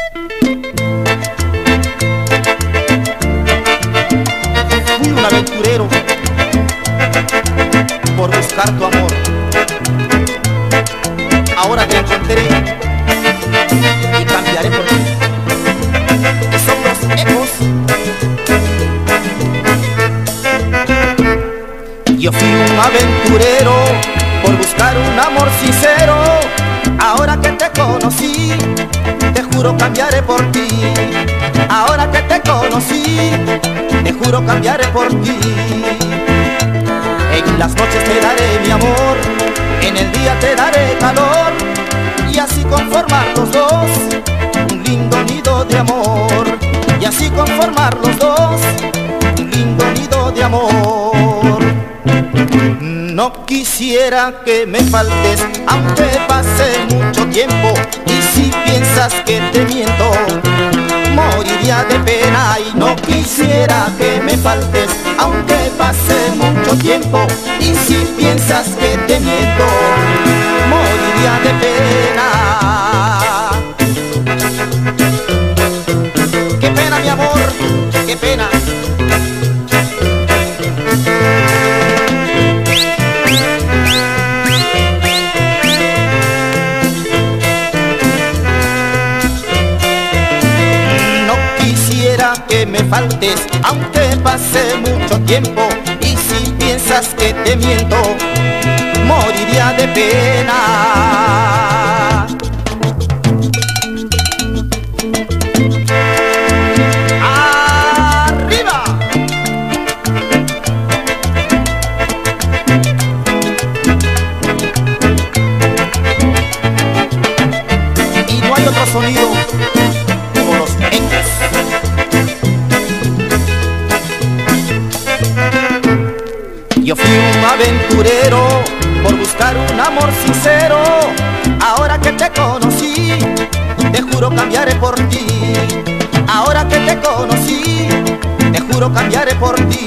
Fui un aventurero por buscar tu amor. Ahora te encontré y cambiaré por ti. Son los ecos. Yo fui un aventurero por buscar un amor sincero. Ahora que te conocí, te juro cambiaré por ti. Ahora que te conocí, te juro cambiaré por ti. En las noches te daré mi amor, en el día te daré calor, y así conformar los dos un lindo nido de amor. Y así conformar los dos un lindo nido de amor. No quisiera que me faltes, aunque pase mucho tiempo, y si piensas que te miento, moriría de pena. Y no quisiera que me faltes, aunque pase mucho tiempo, y si piensas que te miento, moriría de pena. Qué pena, mi amor, qué pena. Que me faltes, aunque pase mucho tiempo, y si piensas que te miento, moriría de pena. ¡Arriba! Y no hay otro sonido como los ecos. Yo fui un aventurero por buscar un amor sincero. Ahora que te conocí, te juro cambiaré por ti. Ahora que te conocí, te juro cambiaré por ti.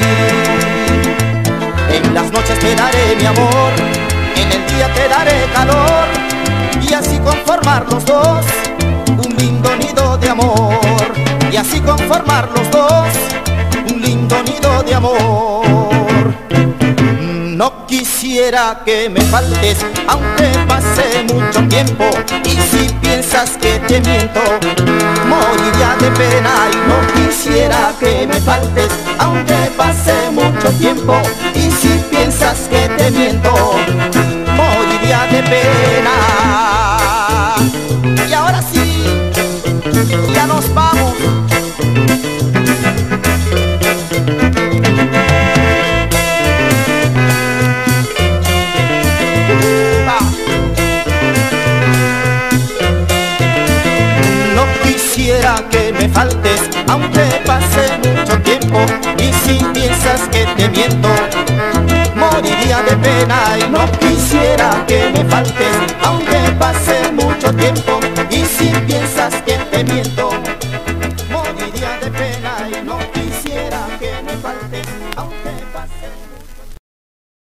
En las noches te daré mi amor, en el día te daré calor, y así conformar los dos un lindo nido de amor. Y así conformar los dos un lindo nido de amor. No quisiera que me faltes, aunque pase mucho tiempo, y si piensas que te miento, moriría de pena. Y no quisiera que me faltes, aunque pase mucho tiempo, y si piensas que te miento, moriría de pena. Y ahora sí, ya nos vamos. Quisiera que me faltes, aunque pase mucho tiempo, y si piensas que te miento, moriría de pena. Y no quisiera que me faltes, aunque pase mucho tiempo, y si piensas que te miento.